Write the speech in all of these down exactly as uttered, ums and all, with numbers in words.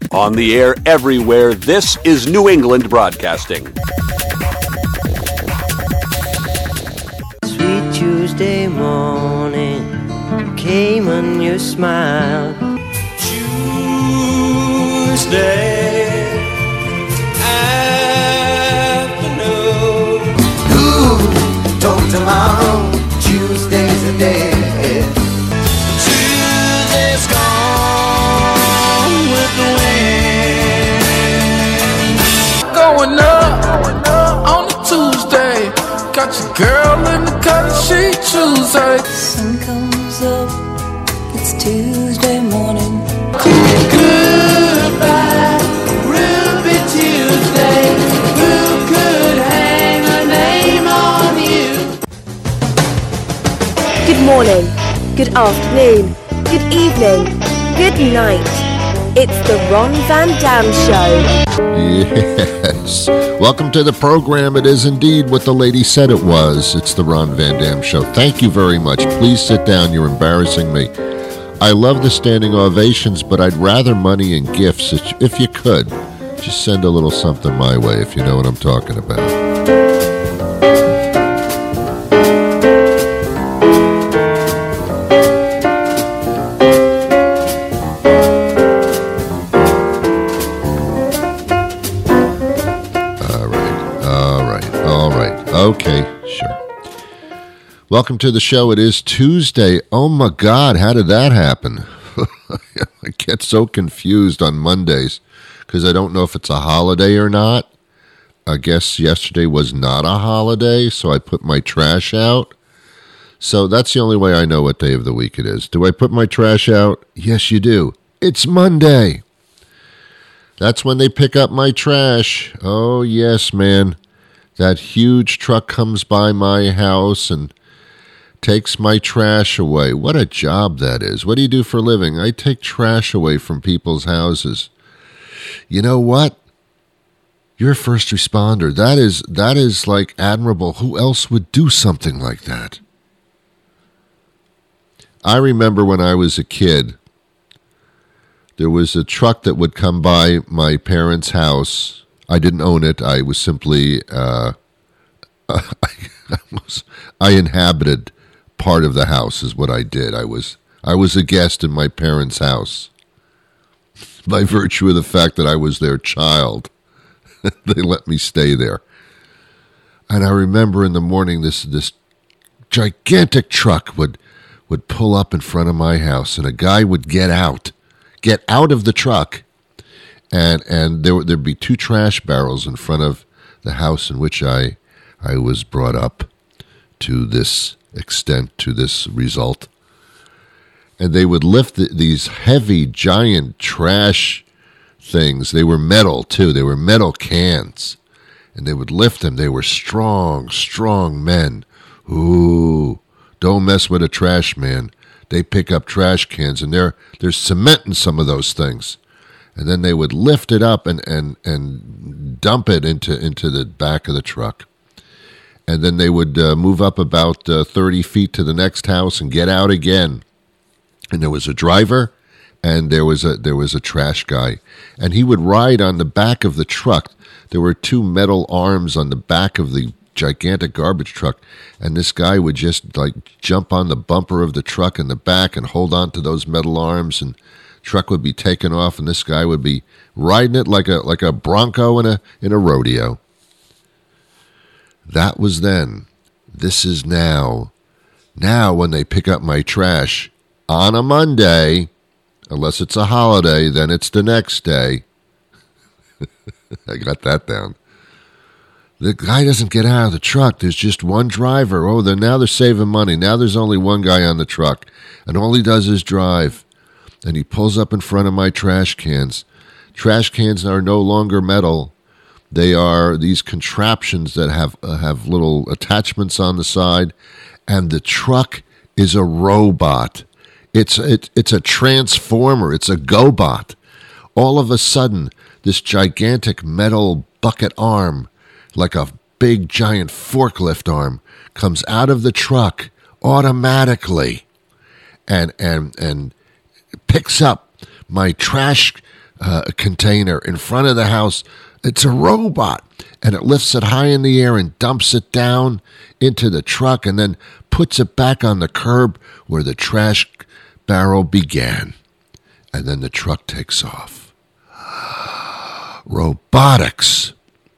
On the air everywhere, this is New England Broadcasting. Sweet Tuesday morning came on your smile. Tuesday afternoon. Who told tomorrow Tuesday's a day? Tuesday's gone with the wind. Going up on a Tuesday. Got your girl in the cut sheet Tuesday. Sun comes up, it's Tuesday morning. Goodbye, Ruby Tuesday. Who could hang a name on you? Good morning, good afternoon, good evening, good night. It's the Ron Van Dam Show. Yes. Welcome to the program. It is indeed what the lady said it was. It's the Ron Van Dam Show. Thank you very much. Please sit down. You're embarrassing me. I love the standing ovations, but I'd rather money and gifts. If you could, just send a little something my way, if you know what I'm talking about. Okay, sure. Welcome to the show. It is Tuesday. Oh my God, how did that happen? I get so confused on Mondays because I don't know if it's a holiday or not. I guess yesterday was not a holiday, so I put my trash out. So that's the only way I know what day of the week it is. Do I put my trash out? Yes, you do. It's Monday. That's when they pick up my trash. Oh, yes, man. That huge truck comes by my house and takes my trash away. What a job that is. What do you do for a living? I take trash away from people's houses. You know what? You're a first responder. That is that is like admirable. Who else would do something like that? I remember when I was a kid, there was a truck that would come by my parents' house. I didn't own it. I was simply, uh, I, was, I inhabited part of the house is what I did. I was, I was a guest in my parents' house. By virtue of the fact that I was their child, they let me stay there. And I remember in the morning, this, this gigantic truck would, would pull up in front of my house, and a guy would get out, get out of the truck. And and there there'd be two trash barrels in front of the house in which I I was brought up to this extent, to this result. And they would lift the, these heavy, giant trash things. They were metal, too. They were metal cans. And they would lift them. They were strong, strong men. Ooh, don't mess with a trash man. They pick up trash cans, and there there's cement in some of those things. And then they would lift it up and, and, and dump it into, into the back of the truck. And then they would uh, move up about uh, thirty feet to the next house and get out again. And there was a driver and there was a there was a trash guy. And he would ride on the back of the truck. There were two metal arms on the back of the gigantic garbage truck. And this guy would just like jump on the bumper of the truck in the back and hold on to those metal arms, and truck would be taken off, and this guy would be riding it like a like a bronco in a in a rodeo. That was then. This is now. Now when they pick up my trash on a Monday, unless it's a holiday, then it's the next day. I got that down. The guy doesn't get out of the truck. There's just one driver. Oh, then now they're saving money. Now there's only one guy on the truck, and all he does is drive. And he pulls up in front of my trash cans. Trash cans are no longer metal. They are these contraptions that have uh, have little attachments on the side, and the truck is a robot. It's it, it's a transformer. It's a GoBot. All of a sudden, this gigantic metal bucket arm, like a big giant forklift arm, comes out of the truck automatically, and and and picks up my trash uh, container in front of the house. It's a robot, and it lifts it high in the air and dumps it down into the truck and then puts it back on the curb where the trash barrel began. And then the truck takes off. Robotics.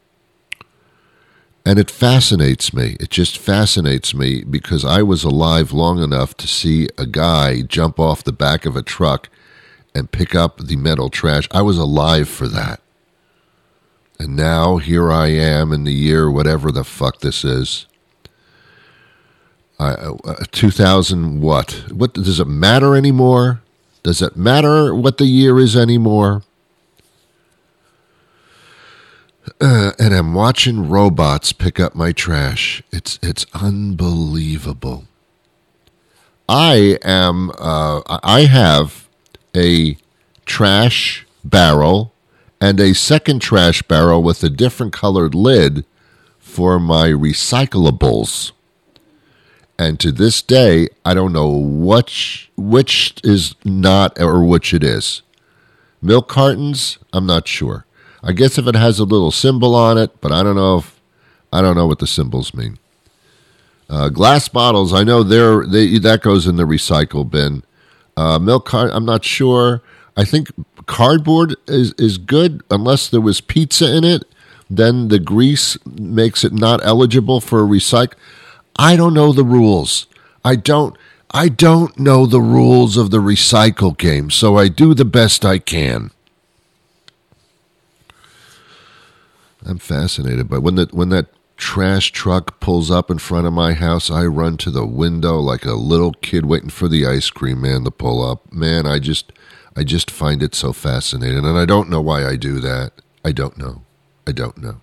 And it fascinates me. It just fascinates me because I was alive long enough to see a guy jump off the back of a truck and pick up the metal trash. I was alive for that. And now here I am in the year, whatever the fuck this is. I, uh, two thousand what? What does it matter anymore? Does it matter what the year is anymore? Uh, and I'm watching robots pick up my trash. It's it's unbelievable. I am. Uh, I have a trash barrel and a second trash barrel with a different colored lid for my recyclables. And to this day, I don't know which which is not or which it is. Milk cartons, I'm not sure. I guess if it has a little symbol on it, but I don't know if I don't know what the symbols mean. Uh, glass bottles, I know they're they that goes in the recycle bin. Uh, milk cart, I'm not sure. I think cardboard is is good unless there was pizza in it. Then the grease makes it not eligible for a recycle. I don't know the rules. I don't I don't know the rules of the recycle game, so I do the best I can. I'm fascinated by when that when that trash truck pulls up in front of my house, I run to the window like a little kid waiting for the ice cream man to pull up. Man, I just I just find it so fascinating, and I don't know why I do that. I don't know. I don't know.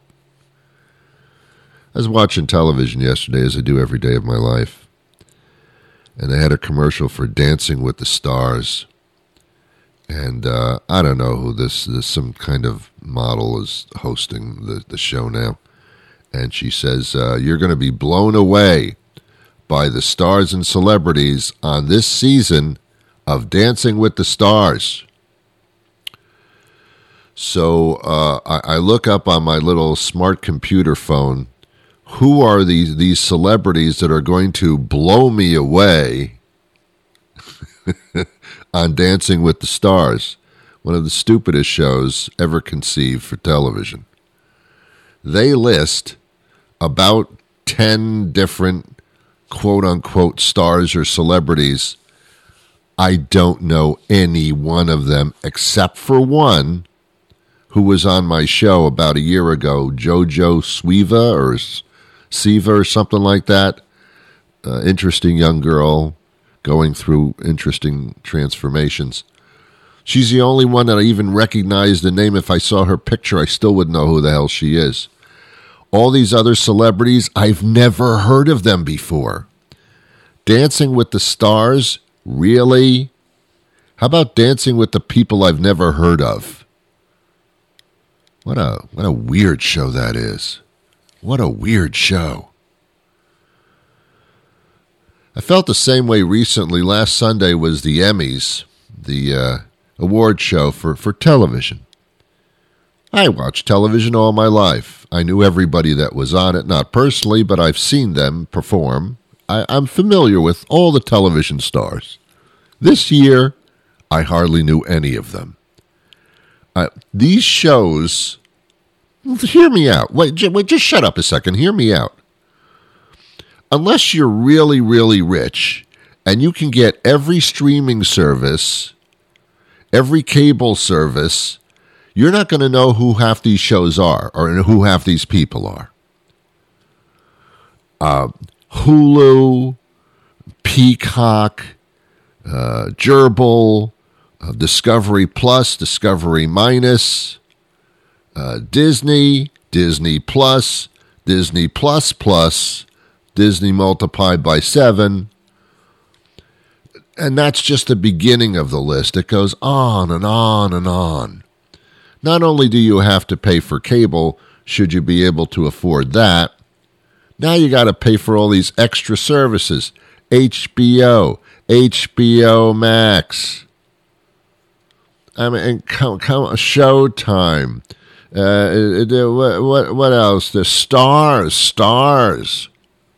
I was watching television yesterday, as I do every day of my life, and they had a commercial for Dancing with the Stars. And uh, I don't know who this, this, some kind of model is hosting the, the show now. And she says, uh, you're going to be blown away by the stars and celebrities on this season of Dancing with the Stars. So uh, I, I look up on my little smart computer phone, who are these, these celebrities that are going to blow me away on Dancing with the Stars, one of the stupidest shows ever conceived for television. They list about ten different quote-unquote stars or celebrities. I don't know any one of them except for one who was on my show about a year ago, Jojo Siva or Siva or something like that. Uh, interesting young girl going through interesting transformations. She's the only one that I even recognize the name. If I saw her picture, I still would know who the hell she is. All these other celebrities, I've never heard of them before. Dancing with the Stars? Really? How about Dancing with the People I've never heard of? What a what a weird show that is. What a weird show. I felt the same way recently. Last Sunday was the Emmys, the uh, award show for, for television. I watched television all my life. I knew everybody that was on it, not personally, but I've seen them perform. I, I'm familiar with all the television stars. This year, I hardly knew any of them. Uh, these shows, hear me out. Wait, j- wait, just shut up a second. Hear me out. Unless you're really, really rich and you can get every streaming service, every cable service, you're not going to know who half these shows are or who half these people are. Uh, Hulu, Peacock, uh, Gerbil, uh, Discovery Plus, Discovery Minus, uh, Disney, Disney Plus, Disney Plus Plus, Disney multiplied by seven. And that's just the beginning of the list. It goes on and on and on. Not only do you have to pay for cable, should you be able to afford that, now you got to pay for all these extra services. H B O, H B O Max. I mean, come, come, Showtime. Uh, it, it, what, what, what else? The Stars, Stars.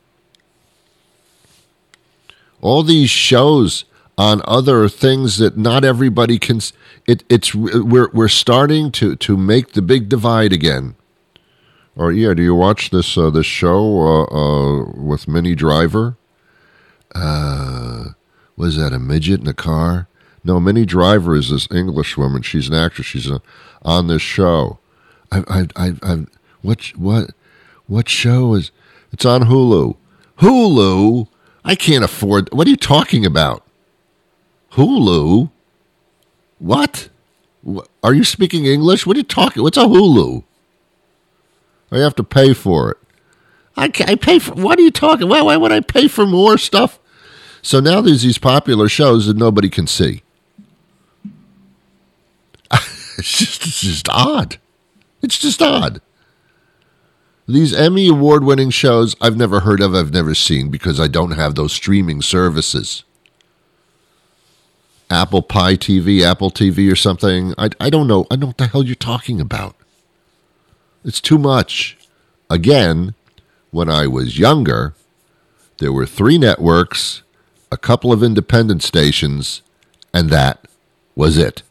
All these shows on other things that not everybody can. It, it's we're we're starting to, to make the big divide again. Or yeah, do you watch this uh, this show uh, uh, with Minnie Driver? Uh, was that a midget in a car? No, Minnie Driver is this English woman. She's an actress. She's uh, on this show. I I I I what what what show is? It's on Hulu. Hulu. I can't afford. What are you talking about? Hulu? What? Are you speaking English? What are you talking? What's a Hulu? I have to pay for it. I, I pay for. What are you talking? Why, why would I pay for more stuff? So now there's these popular shows that nobody can see. It's just, it's just odd. It's just odd. These Emmy award-winning shows I've never heard of, I've never seen because I don't have those streaming services. Apple Pie T V, Apple T V or something. I, I don't know. I don't know what the hell you're talking about. It's too much. Again, when I was younger, there were three networks, a couple of independent stations, and that was it.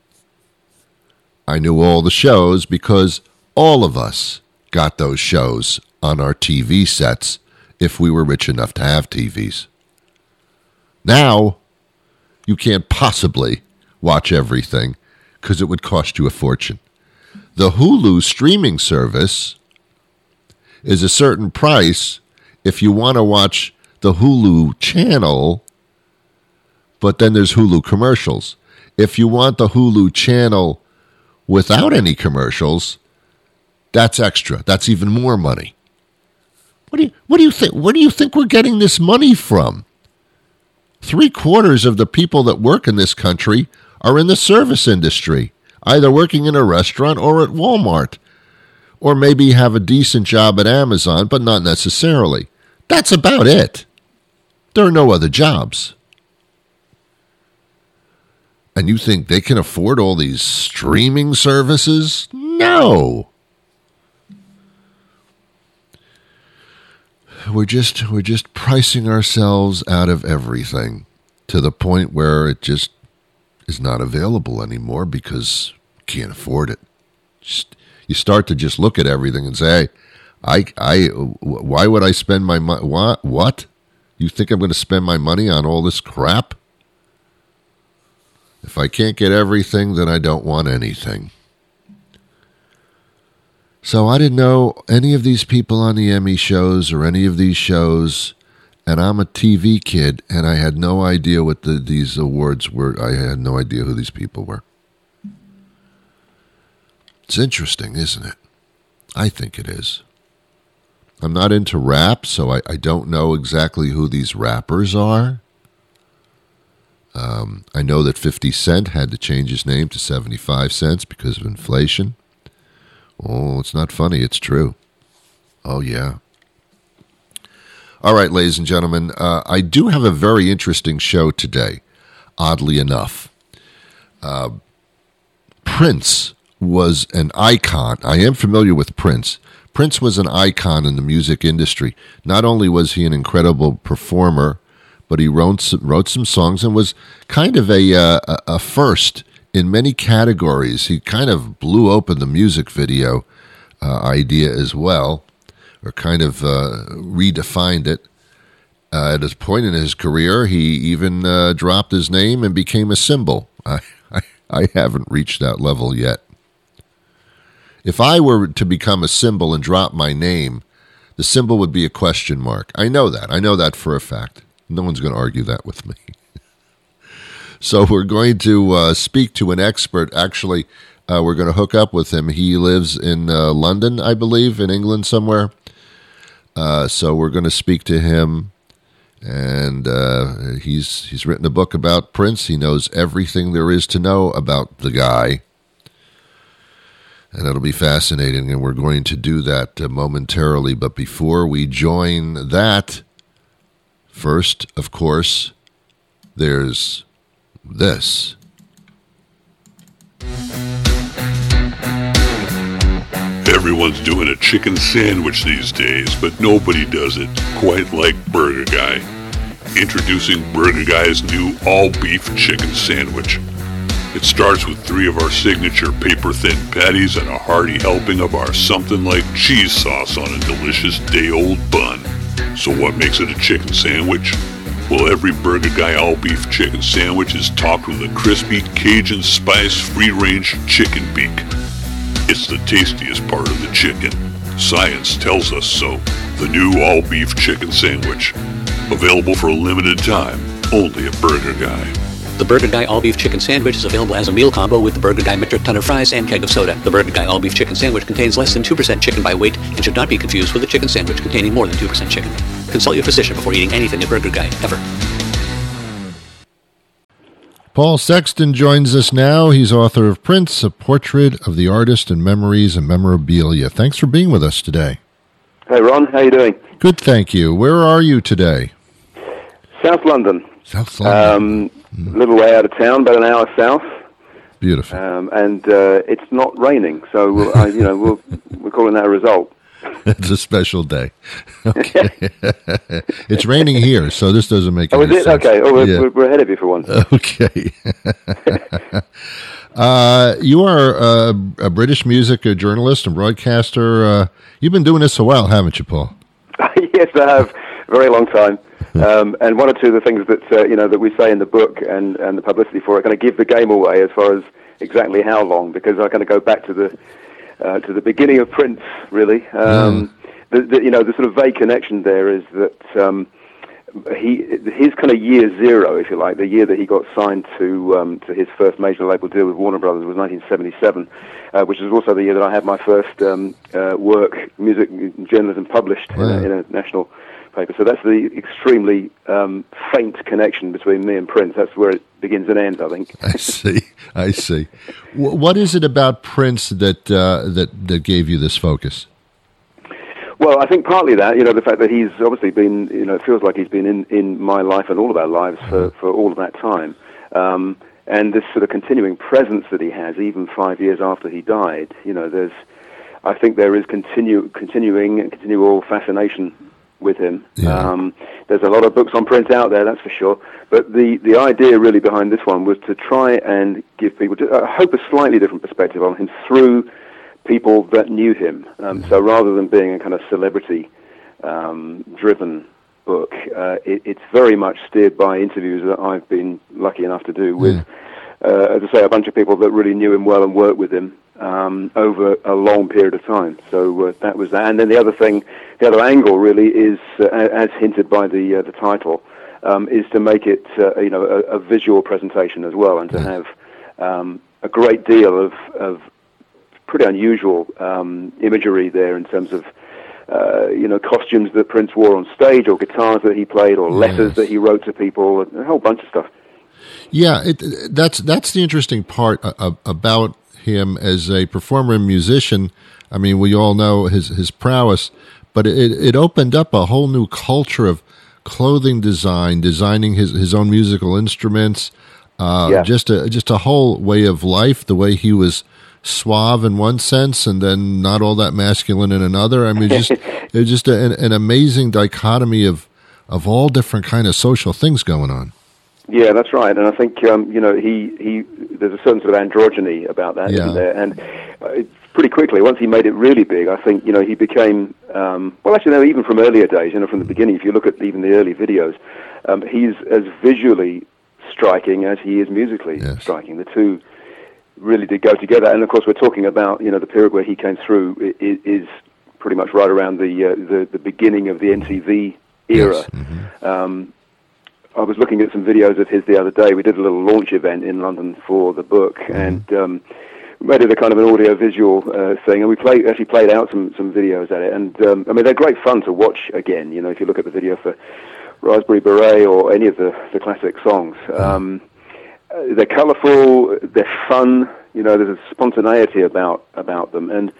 I knew all the shows because all of us got those shows on our T V sets if we were rich enough to have T Vs. Now, you can't possibly watch everything because it would cost you a fortune. The Hulu streaming service is a certain price if you want to watch the Hulu channel, but then there's Hulu commercials. If you want the Hulu channel without any commercials, that's extra. That's even more money. What do you what do you think? Where do you think we're getting this money from? Three quarters of the people that work in this country are in the service industry, either working in a restaurant or at Walmart, or maybe have a decent job at Amazon, but not necessarily. That's about it. There are no other jobs. And you think they can afford all these streaming services? No. We're just we're just pricing ourselves out of everything to the point where it just is not available anymore because you can't afford it. Just, you start to just look at everything and say, I I why would I spend my money? What what? You think I'm going to spend my money on all this crap? If I can't get everything, then I don't want anything. So I didn't know any of these people on the Emmy shows or any of these shows, and I'm a T V kid, and I had no idea what the, these awards were. I had no idea who these people were. It's interesting, isn't it? I think it is. I'm not into rap, so I, I don't know exactly who these rappers are. Um, I know that fifty Cent had to change his name to seventy-five cents because of inflation. Oh, it's not funny. It's true. Oh, yeah. All right, ladies and gentlemen, uh, I do have a very interesting show today, oddly enough. Uh, Prince was an icon. I am familiar with Prince. Prince was an icon in the music industry. Not only was he an incredible performer, but he wrote some, wrote some songs and was kind of a, uh, a first in many categories. He kind of blew open the music video uh, idea as well, or kind of uh, redefined it. Uh, at a point in his career, he even uh, dropped his name and became a symbol. I, I, I haven't reached that level yet. If I were to become a symbol and drop my name, the symbol would be a question mark. I know that. I know that for a fact. No one's going to argue that with me. So we're going to uh, speak to an expert. Actually, uh, we're going to hook up with him. He lives in uh, London, I believe, in England somewhere. Uh, so we're going to speak to him. And uh, he's he's written a book about Prince. He knows everything there is to know about the guy. And it'll be fascinating, and we're going to do that uh, momentarily. But before we join that, first, of course, there's this. Everyone's doing a chicken sandwich these days, but nobody does it quite like Burger Guy. Introducing Burger Guy's new all-beef chicken sandwich. It starts with three of our signature paper-thin patties and a hearty helping of our something-like cheese sauce on a delicious day-old bun. So what makes it a chicken sandwich? Well, every Burger Guy all-beef chicken sandwich is topped with a crispy Cajun spice free-range chicken beak. It's the tastiest part of the chicken. Science tells us so. The new all-beef chicken sandwich. Available for a limited time, only at Burger Guy. The Burger Guy all-beef chicken sandwich is available as a meal combo with the Burger Guy metric ton of fries and keg of soda. The Burger Guy all-beef chicken sandwich contains less than two percent chicken by weight and should not be confused with a chicken sandwich containing more than two percent chicken. Consult your physician before eating anything at Burger Guy, ever. Paul Sexton joins us now. He's author of Prince, A Portrait of the Artist and Memories and Memorabilia. Thanks for being with us today. Hey, Ron. How you doing? Good, thank you. Where are you today? South London. South London. Um, a little way out of town, about an hour south. Beautiful. Um, and uh, it's not raining, so we'll, uh, you know we'll, we're calling that a result. It's a special day. Okay. It's raining here, so this doesn't make oh, any is it? sense. Okay. Oh, we're, yeah. we're ahead of you for once. Okay. uh, you are a, a British music a journalist and broadcaster. Uh, you've been doing this a while, haven't you, Paul? Yes, I have. A very long time. Um, and one or two of the things that uh, you know that we say in the book and, and the publicity for it kind of give the game away as far as exactly how long, because I kind of go back to the uh, to the beginning of Prince, really. Um, mm. the, the, you know, the sort of vague connection there is that um, he his kind of year zero, if you like, the year that he got signed to um, to his first major label deal with Warner Brothers was nineteen seventy-seven, uh, which is also the year that I had my first um, uh, work, music journalism, published wow. in, a, in a national paper. So that's the extremely um, faint connection between me and Prince. That's where it begins and ends, I think. I see. I see. W- what is it about Prince that uh, that that gave you this focus? Well, I think partly that, you know, the fact that he's obviously been, you know, it feels like he's been in, in my life and all of our lives for, for all of that time. Um, and this sort of continuing presence that he has, even five years after he died, you know, there's, I think there is continue, continuing and continual fascination with him. Yeah. Um, there's a lot of books on Prince out there, that's for sure. But the, the idea really behind this one was to try and give people, I hope, a slightly different perspective on him through people that knew him. Um, so rather than being a kind of celebrity-driven um, book, uh, it, it's very much steered by interviews that I've been lucky enough to do with, yeah. uh, as I say, a bunch of people that really knew him well and worked with him um, over a long period of time. So uh, that was that. And then the other thing, the other angle really is, uh, as hinted by the uh, the title, um, is to make it uh, you know a, a visual presentation as well, and to have um, a great deal of, of pretty unusual um, imagery there in terms of uh, you know costumes that Prince wore on stage, or guitars that he played, or letters yes. that he wrote to people, a whole bunch of stuff. Yeah, it, that's that's the interesting part uh, about him as a performer and musician. I mean, we all know his his prowess, but it it opened up a whole new culture of clothing design, designing his, his own musical instruments, uh, yeah. just a just a whole way of life. The way he was suave in one sense, and then not all that masculine in another. I mean, just it was just a, an, an amazing dichotomy of of all different kind of social things going on. Yeah, that's right. And I think um, you know he, he there's a certain sort of androgyny about that, yeah. isn't there? And uh, pretty quickly, once he made it really big, I think you know he became um, well. Actually, no, even from earlier days, you know, from the beginning. If you look at even the early videos, um, he's as visually striking as he is musically yes. striking. The two really did go together. And of course, we're talking about you know the period where he came through is, is pretty much right around the uh, the, the beginning of the M T V era. Yes. Mm-hmm. Um, I was looking at some videos of his the other day. We did a little launch event in London for the book, mm-hmm. and um, we made it a kind of an audio-visual uh, thing. And we played, actually played out some, some videos at it. And um, I mean, they're great fun to watch again. You know, if you look at the video for Raspberry Beret or any of the, the classic songs, um, uh, they're colourful, they're fun. You know, there's a spontaneity about about them, and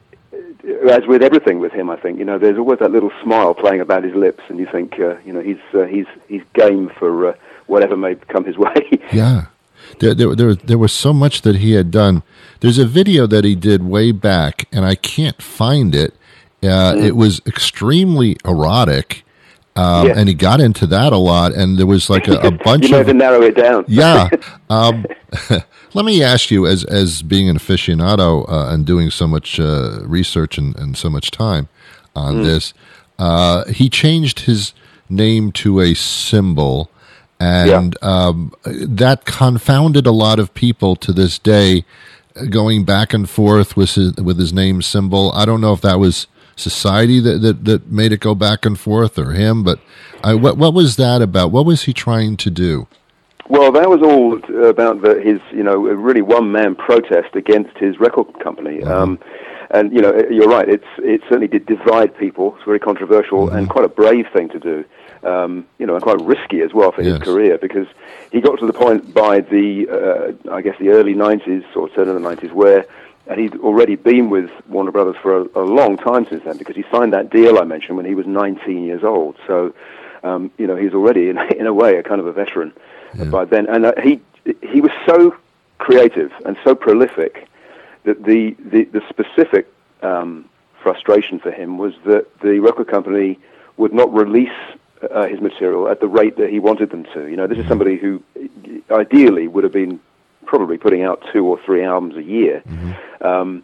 as with everything with him, I think, you know, there's always that little smile playing about his lips, and you think, uh, you know, he's uh, he's he's game for uh, whatever may come his way. Yeah, There, there, there, there was so much that he had done. There's a video that he did way back, and I can't find it. Uh, mm. It was extremely erotic, um, yeah. and he got into that a lot. And there was like a, a bunch you of. You to narrow it down. Yeah. Um, let me ask you, as as being an aficionado uh, and doing so much uh, research and, and so much time on mm. this, uh, he changed his name to a symbol. And yeah. um, that confounded a lot of people to this day, going back and forth with his, with his name symbol. I don't know if that was society that, that, that made it go back and forth or him, but I, what what was that about? What was he trying to do? Well, that was all about the, his, you know, really one-man protest against his record company. Mm-hmm. Um, and, you know, you're right, it's it certainly did divide people. It's very controversial mm-hmm. and quite a brave thing to do. Um, you know, and quite risky as well for his yes. career, because he got to the point by the, uh, I guess, the early nineties or turn of the nineties, where and he'd already been with Warner Brothers for a, a long time since then, because he signed that deal I mentioned when he was nineteen years old. So, um, you know, he's already, in, in a way, a kind of a veteran yeah. by then. And uh, he he was so creative and so prolific that the, the, the specific um, frustration for him was that the record company would not release Uh, his material at the rate that he wanted them to. You know, this is somebody who ideally would have been probably putting out two or three albums a year. Mm-hmm. Um,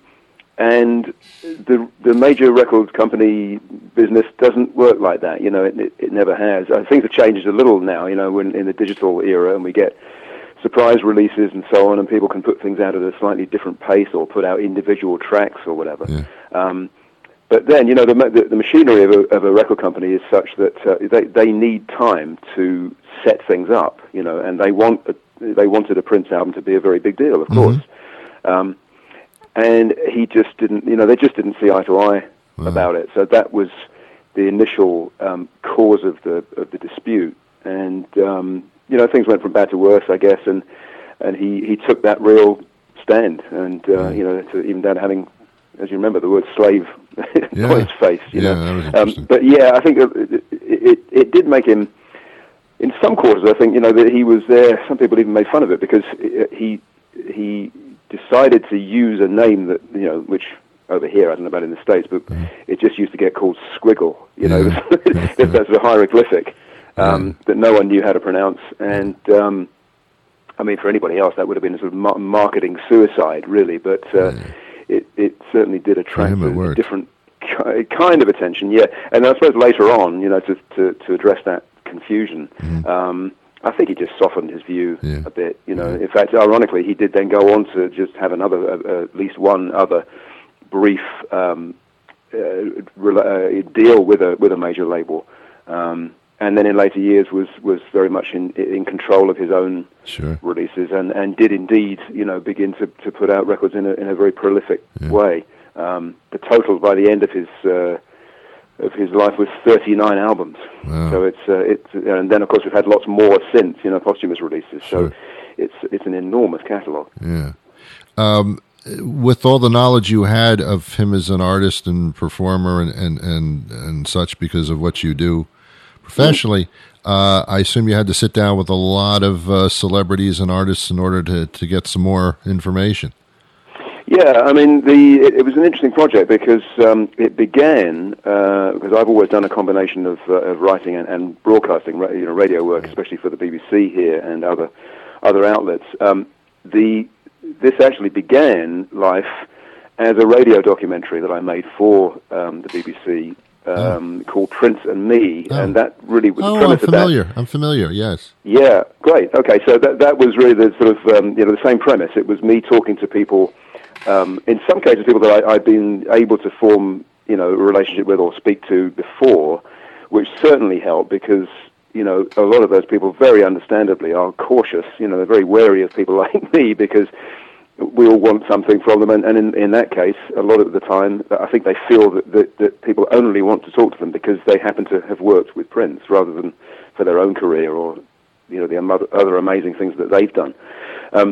and the the major record company business doesn't work like that. You know, it, it, it never has. Uh, things have changed a little now, you know, when, in the digital era, and we get surprise releases and so on, and people can put things out at a slightly different pace or put out individual tracks or whatever. Yeah. Um, But then, you know, the, the, the machinery of a, of a record company is such that uh, they they need time to set things up, you know, and they want a, they wanted a Prince album to be a very big deal, of mm-hmm. course. Um, and he just didn't, you know, they just didn't see eye to eye wow. about it. So that was the initial um, cause of the of the dispute. And um, you know, things went from bad to worse, I guess. And and he, he took that real stand, and uh, mm. you know, to even down to having, as you remember, the word slave yeah. on his face. You yeah, know? that was um, interesting. but yeah, I think it, it, it did make him, in some quarters, I think, you know, that he was there. Some people even made fun of it because he he decided to use a name that, you know, which over here, I don't know about in the States, but mm. it just used to get called Squiggle. You know, yeah. that's a hieroglyphic um, yeah. that no one knew how to pronounce. And, um, I mean, for anybody else, that would have been a sort of ma- marketing suicide, really. But uh, yeah. It, it certainly did attract a, a different ki- kind of attention, yeah. And I suppose later on, you know, to to, to address that confusion, mm-hmm. um, I think he just softened his view yeah. a bit. You know, yeah. in fact, ironically, he did then go on to just have another, uh, at least one other brief um, uh, re- uh, deal with a with a major label. Um, And then in later years was, was very much in in control of his own sure. releases, and, and did indeed, you know, begin to, to put out records in a in a very prolific yeah. way. Um, the total by the end of his uh, of his life was thirty-nine albums. Wow. So it's uh, it's and then of course we've had lots more since, you know, posthumous releases. Sure. So it's it's an enormous catalogue. Yeah. Um, with all the knowledge you had of him as an artist and performer and and and, and such, because of what you do professionally, uh, I assume you had to sit down with a lot of uh, celebrities and artists in order to, to get some more information. Yeah, I mean, the it, it was an interesting project because um, it began uh, because I've always done a combination of, uh, of writing and, and broadcasting, you know, radio work, especially for the B B C here and other other outlets. Um, the this actually began life as a radio documentary that I made for um, the B B C. Um, oh. Called Prince and Me, oh. and that really was oh, the premise I'm familiar. of that. I'm familiar. Yes. Yeah, great. Okay, so that that was really the sort of um, you know the same premise. It was me talking to people, um, in some cases people that I, I'd been able to form you know a relationship with or speak to before, which certainly helped because you know a lot of those people, very understandably, are cautious. You know, they're very wary of people like me because we all want something from them, and, and in, in that case, a lot of the time, I think they feel that, that, that people only want to talk to them because they happen to have worked with Prince rather than for their own career or, you know, the other amazing things that they've done. Um,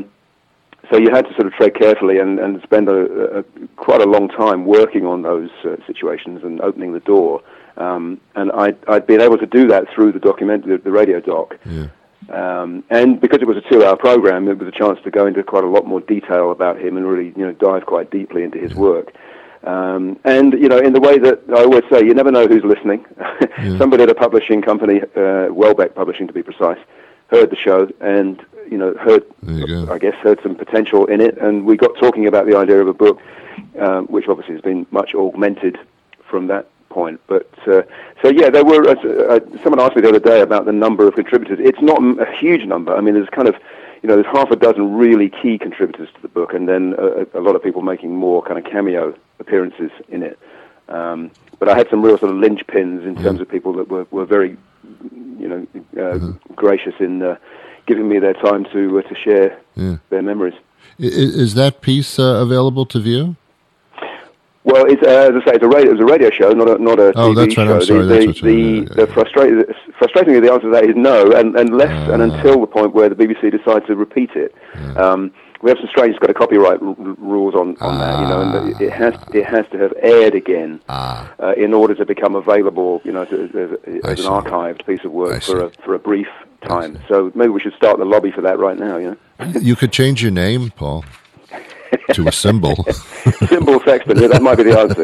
so you had to sort of tread carefully and, and spend a, a, quite a long time working on those uh, situations and opening the door. Um, and I'd, I'd been able to do that through the document, the, the radio doc. Yeah. Um, and because it was a two-hour program, it was a chance to go into quite a lot more detail about him and really, you know, dive quite deeply into his work. Um, and, you know, in the way that I always say, you never know who's listening. Yeah. Somebody at a publishing company, uh, Welbeck Publishing to be precise, heard the show and, you know, heard, I guess, heard some potential in it. And we got talking about the idea of a book, um, which obviously has been much augmented from that point. But uh, so yeah, there were. Uh, uh, someone asked me the other day about the number of contributors. It's not a huge number. I mean, there's kind of, you know, there's half a dozen really key contributors to the book, and then a, a lot of people making more kind of cameo appearances in it. Um, but I had some real sort of linchpins in terms of people that were, were very, you know, uh, mm-hmm. gracious in uh, giving me their time to uh, to share yeah. their memories. Is, is that piece uh, available to view? Well, it's, uh, as I say, it's a radio, it was a radio show, not a not a oh, T V that's right. show. I'm sorry. The, that's the, what the, yeah, yeah. the frustrating, frustratingly, the answer to that is no, and unless uh, and until the point where the B B C decides to repeat it. Yeah. Um, we have some strange kind of copyright r- rules on, on uh, that, you know, and it has it has to have aired again uh, uh, in order to become available, you know, to, as, as an archived piece of work for a for a brief time. So maybe we should start the lobby for that right now. You know, you could change your name, Paul. To a symbol. Symbol Sexton, yeah, that might be the answer,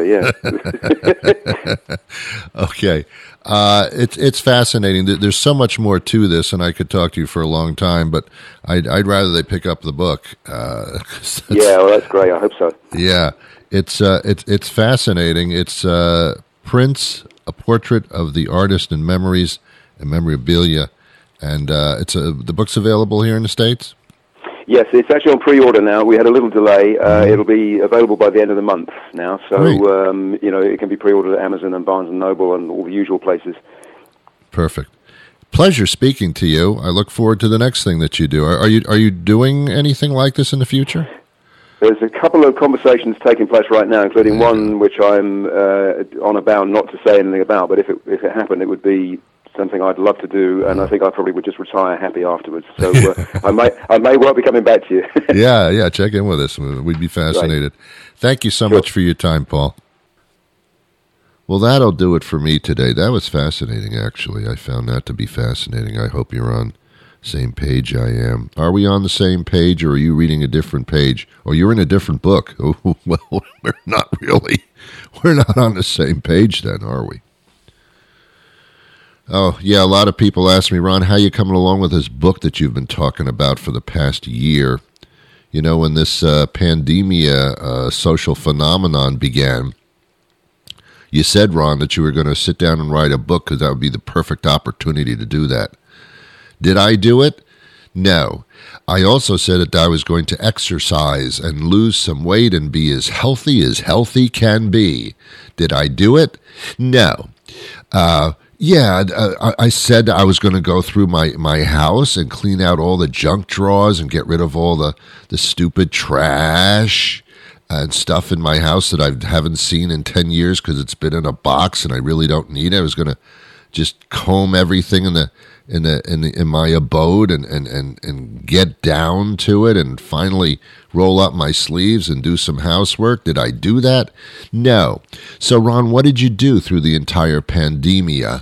yeah. Okay. Uh, it's it's fascinating. There's so much more to this, and I could talk to you for a long time, but I'd, I'd rather they pick up the book. Uh, yeah, well, that's great. I hope so. Yeah. It's, uh, it's, it's fascinating. It's uh, Prince, a portrait of the artist and memories and memorabilia. And uh, it's a, the book's available here in the States? Yes, it's actually on pre-order now. We had a little delay. Uh, it'll be available by the end of the month now. So, um, you know, it can be pre-ordered at Amazon and Barnes and Noble and all the usual places. Perfect. Pleasure speaking to you. I look forward to the next thing that you do. Are, are you are you doing anything like this in the future? There's a couple of conversations taking place right now, including yeah. one which I'm uh, on a bound not to say anything about, but if it, if it happened, it would be something I'd love to do, and I think I probably would just retire happy afterwards. So uh, I may I may well be coming back to you. yeah, yeah, check in with us. We'd be fascinated. Right. Thank you so sure. much for your time, Paul. Well, that'll do it for me today. That was fascinating, actually. I found that to be fascinating. I hope you're on the same page I am. Are we on the same page, or are you reading a different page? Or you're in a different book? Oh, well, we're not really. We're not on the same page then, are we? Oh, yeah, a lot of people ask me, Ron, how are you coming along with this book that you've been talking about for the past year? You know, when this uh, pandemia uh, social phenomenon began, you said, Ron, that you were going to sit down and write a book because that would be the perfect opportunity to do that. Did I do it? No. I also said that I was going to exercise and lose some weight and be as healthy as healthy can be. Did I do it? No. Uh Yeah, uh, I said I was going to go through my, my house and clean out all the junk drawers and get rid of all the, the stupid trash and stuff in my house that I haven't seen in ten years because it's been in a box and I really don't need it. I was going to just comb everything in the in the in the, in my abode and, and, and, and get down to it and finally roll up my sleeves and do some housework. Did I do that? No. So, Ron, what did you do through the entire pandemia?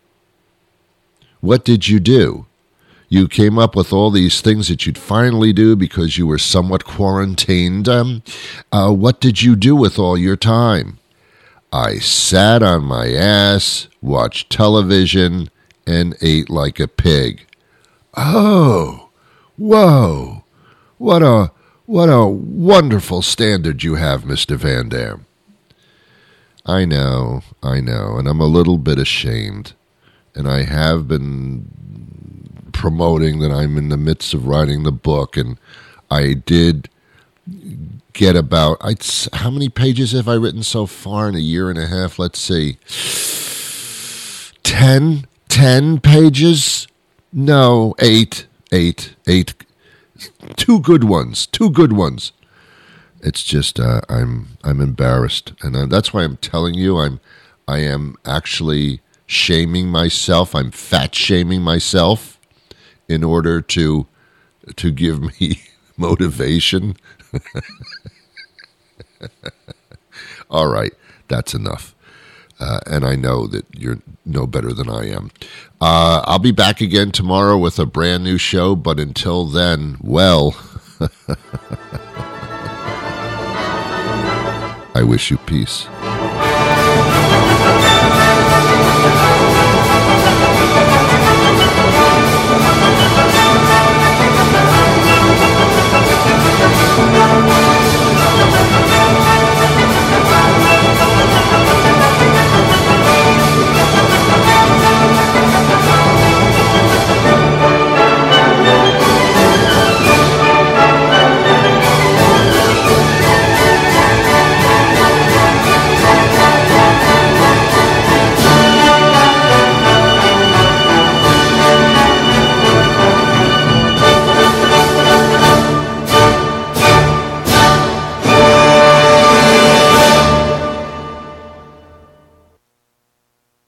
What did you do? You came up with all these things that you'd finally do because you were somewhat quarantined. Um, uh, what did you do with all your time? I sat on my ass, watched television, and ate like a pig. Oh, whoa, what a what a wonderful standard you have, Mister Van Dam. I know, I know, and I'm a little bit ashamed. And I have been promoting that I'm in the midst of writing the book, and I did get about, I'd, how many pages have I written so far in a year and a half? Let's see. Ten? Ten pages? No, eight. Eight. Eight. Two good ones. Two good ones. It's just, uh, I'm I'm embarrassed. And uh, that's why I'm telling you, I'm I am actually shaming myself. I'm fat shaming myself in order to to give me motivation. All right, that's enough. Uh, and I know that you're no better than I am. Uh, I'll be back again tomorrow with a brand new show, but until then, well, I wish you peace.